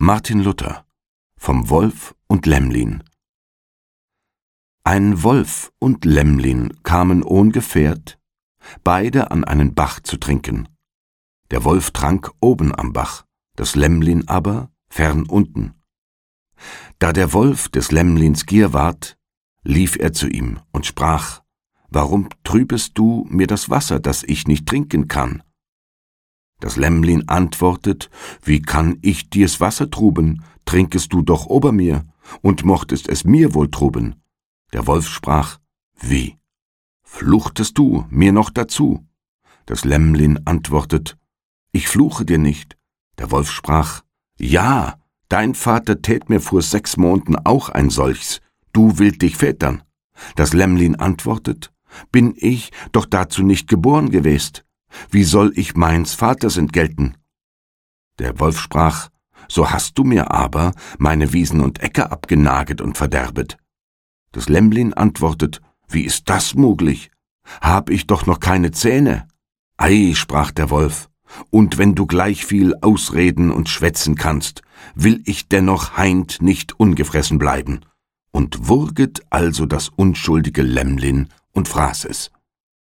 Martin Luther vom Wolf und Lämmlin. Ein Wolf und Lämmlin kamen ohn Gefährt, beide an einen Bach zu trinken. Der Wolf trank oben am Bach, das Lämmlin aber fern unten. Da der Wolf des Lämmlins Gier ward, lief er zu ihm und sprach: »Warum trübest du mir das Wasser, das ich nicht trinken kann?« Das Lämmlin antwortet: »Wie kann ich dir's Wasser truben? Trinkest du doch ober mir, und mochtest es mir wohl truben.« Der Wolf sprach: »Wie? Fluchtest du mir noch dazu?« Das Lämmlin antwortet: »Ich fluche dir nicht.« Der Wolf sprach: »Ja, dein Vater tät mir vor 6 Monaten auch ein solches, du willt dich vätern.« Das Lämmlin antwortet: »Bin ich doch dazu nicht geboren gewest? Wie soll ich meins Vaters entgelten?« Der Wolf sprach: »So hast du mir aber meine Wiesen und Äcker abgenaget und verderbet.« Das Lämmlin antwortet: »Wie ist das möglich? Hab ich doch noch keine Zähne?« »Ei«, sprach der Wolf, »und wenn du gleich viel ausreden und schwätzen kannst, will ich dennoch heint nicht ungefressen bleiben.« Und wurget also das unschuldige Lämmlin und fraß es.